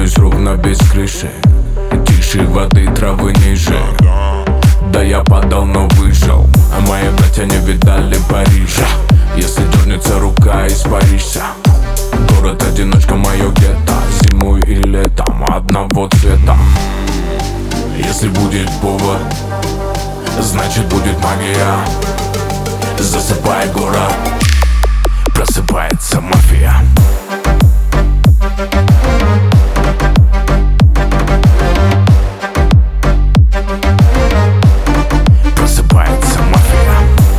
Здесь ровно без крыши, тише воды, травы ниже. Да я падал, но выжил, а мои братья не видали Парижа. Если дернется рука, испаришься. Город-одиночка, мое гетто, зимой и летом одного цвета. Если будет повод, значит будет магия. Засыпай город, просыпается мафия. Просыпается мафия.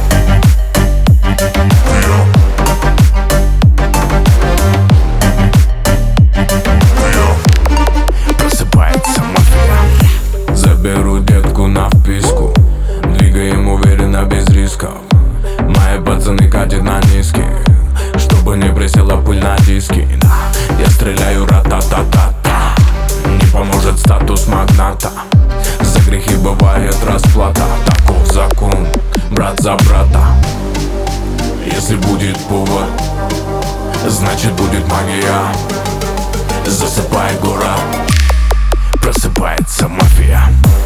Просыпается мафия. Заберу детку на вписку, двигаем уверенно без рисков. Мои пацаны катят на низкий, чтобы не присела пыль на диски. Я стреляю ра-та-та-та-та. Не поможет статус магната, за грехи бывает расплата. Таков закон, брат за брата. Если будет повод, значит будет магия. Засыпай город, просыпается мафия.